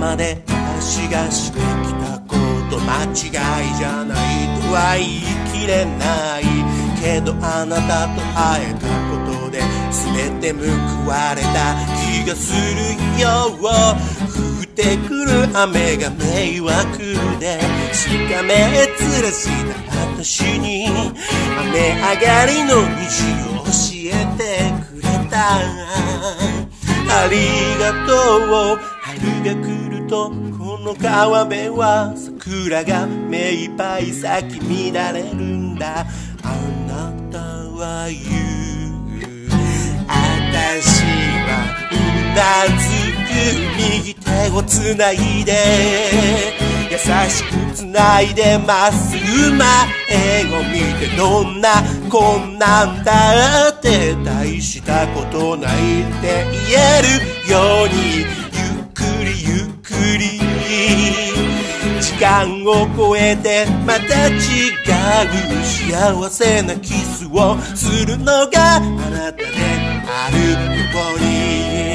まで私がしてきたこと間違いじゃないとは言い切れないけど、あなたと会えたことで全て報われた気がするよ。降ってくる雨が迷惑でしかめっ面した私に雨上がりの虹を教えてくれた。ありがとう。春が来るとこの川辺は桜が目いっぱい咲き乱れるんだ。あなたは言う、私はうなずく。右手をつないで優しくつないでまっすぐ前を見て、どんなこんなんだって大したことないって言えるように、ゆっくりゆっくり時間を超えてまた違う幸せなキスをするのがあなたであるように。